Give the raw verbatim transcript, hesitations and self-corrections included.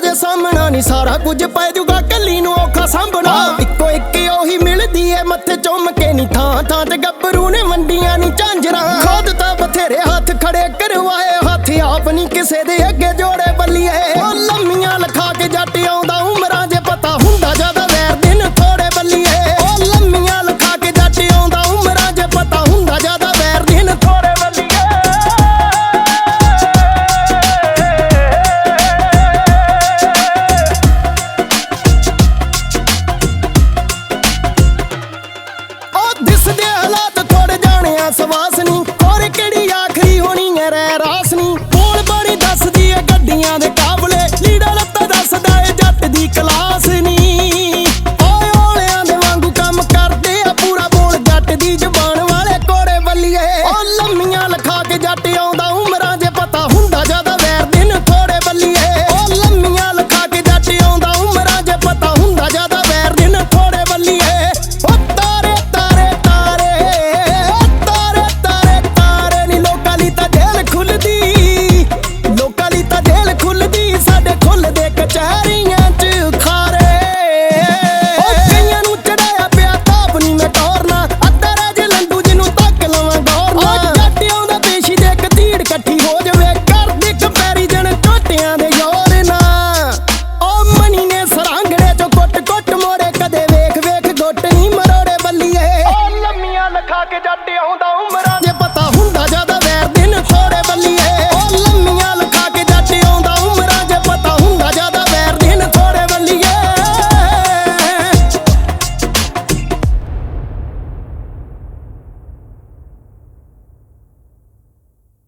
ਜੇ ਸਾਹਮਣਾ ਨਹੀਂ ਸਾਰਾ ਕੁਝ ਪੈ ਜੂਗਾ ਕੱਲੀ ਨੂੰ ਔਖਾ ਸਾਂਭਣਾ। ਇੱਕੋ ਇੱਕ ਉਹੀ ਮਿਲਦੀ ਏ ਮੱਥੇ ਚੁੰਮ ਕੇ ਨੀ ਥਾਂ ਥਾਂ ਤੇ ਗੱਭਰੂ ਨੇ ਮੰਡੀਆਂ ਨੀ ਝਾਂਜਰਾਂ। ਖੁਦ ਤਾਂ ਬਥੇਰੇ ਹੱਥ ਖੜੇ ਕਰਵਾਏ ਹੱਥ ਆਪ ਨੀ ਕਿਸੇ ਦੇ ਅੱਗੇ